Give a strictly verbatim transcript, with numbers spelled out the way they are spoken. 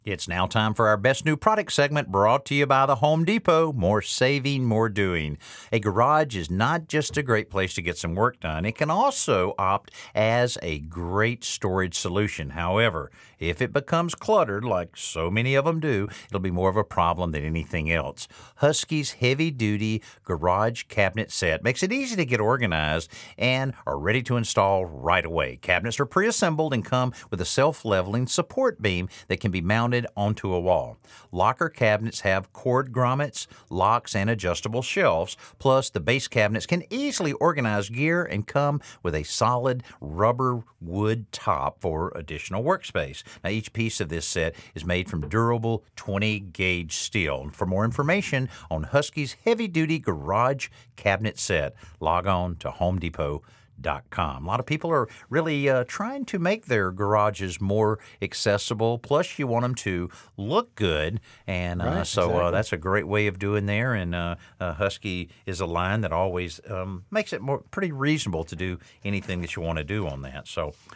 It's now time for our best new product segment brought to you by the Home Depot. More saving, more doing. A garage is not just a great place to get some work done. It can also opt as a great storage solution. However, if it becomes cluttered, like so many of them do, it'll be more of a problem than anything else. Husky's heavy-duty garage cabinet set makes it easy to get organized and are ready to install right away. Cabinets are pre-assembled and come with a self-leveling support beam that can be mounted onto a wall. Locker cabinets have cord grommets, locks, and adjustable shelves. Plus, the base cabinets can easily organize gear and come with a solid rubber wood top for additional workspace. Now, each piece of this set is made from durable twenty gauge steel. For more information on Husky's heavy-duty garage cabinet set, log on to home depot dot com. A lot of people are really uh, trying to make their garages more accessible. Plus, you want them to look good, and uh, Right, so uh, exactly. that's a great way of doing there. And uh, uh, Husky is a line that always um, makes it more pretty reasonable to do anything that you want to do on that. So